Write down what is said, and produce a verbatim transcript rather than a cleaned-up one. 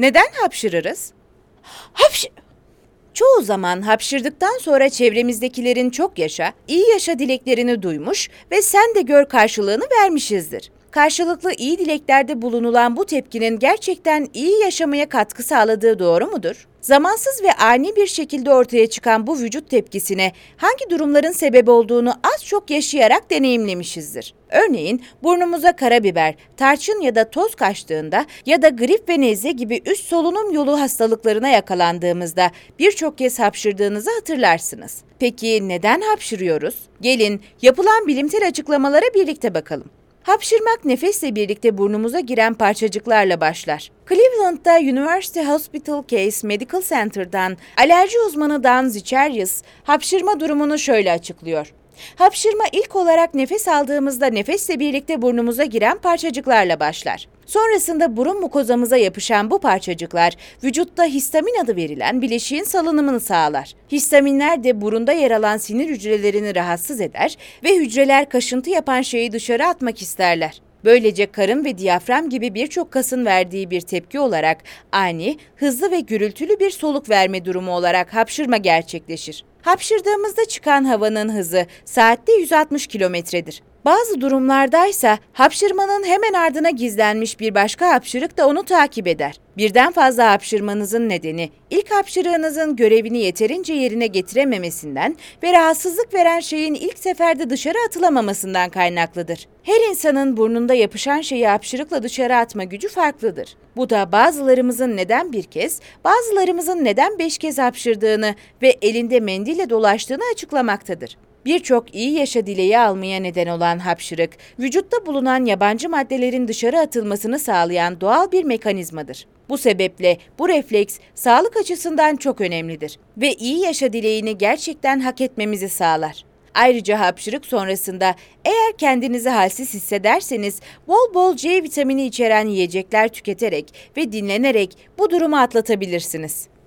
Neden hapşırırız? Hapş... Çoğu zaman hapşırdıktan sonra çevremizdekilerin çok yaşa, iyi yaşa dileklerini duymuş ve sen de gör karşılığını vermişizdir. Karşılıklı iyi dileklerde bulunulan bu tepkinin gerçekten iyi yaşamaya katkı sağladığı doğru mudur? Zamansız ve ani bir şekilde ortaya çıkan bu vücut tepkisine hangi durumların sebep olduğunu az çok yaşayarak deneyimlemişizdir. Örneğin burnumuza karabiber, tarçın ya da toz kaçtığında ya da grip ve nezle gibi üst solunum yolu hastalıklarına yakalandığımızda birçok kez hapşırdığınızı hatırlarsınız. Peki neden hapşırıyoruz? Gelin yapılan bilimsel açıklamalara birlikte bakalım. Hapşırmak nefesle birlikte burnumuza giren parçacıklarla başlar. Cleveland'da University Hospital Case Medical Center'dan alerji uzmanı Dan Zicherius hapşırma durumunu şöyle açıklıyor. Hapşırma ilk olarak nefes aldığımızda nefesle birlikte burnumuza giren parçacıklarla başlar. Sonrasında burun mukozamıza yapışan bu parçacıklar vücutta histamin adı verilen bileşiğin salınımını sağlar. Histaminler de burunda yer alan sinir hücrelerini rahatsız eder ve hücreler kaşıntı yapan şeyi dışarı atmak isterler. Böylece karın ve diyafram gibi birçok kasın verdiği bir tepki olarak ani, hızlı ve gürültülü bir soluk verme durumu olarak hapşırma gerçekleşir. Hapşırdığımızda çıkan havanın hızı saatte yüz altmış kilometredir. Bazı durumlardaysa hapşırmanın hemen ardına gizlenmiş bir başka hapşırık da onu takip eder. Birden fazla hapşırmanızın nedeni ilk hapşırığınızın görevini yeterince yerine getirememesinden ve rahatsızlık veren şeyin ilk seferde dışarı atılamamasından kaynaklıdır. Her insanın burnunda yapışan şeyi hapşırıkla dışarı atma gücü farklıdır. Bu da bazılarımızın neden bir kez, bazılarımızın neden beş kez hapşırdığını ve elinde mendille dolaştığını açıklamaktadır. Birçok iyi yaşa dileği almaya neden olan hapşırık, vücutta bulunan yabancı maddelerin dışarı atılmasını sağlayan doğal bir mekanizmadır. Bu sebeple bu refleks sağlık açısından çok önemlidir ve iyi yaşa dileğini gerçekten hak etmemizi sağlar. Ayrıca hapşırık sonrasında eğer kendinizi halsiz hissederseniz bol bol C vitamini içeren yiyecekler tüketerek ve dinlenerek bu durumu atlatabilirsiniz.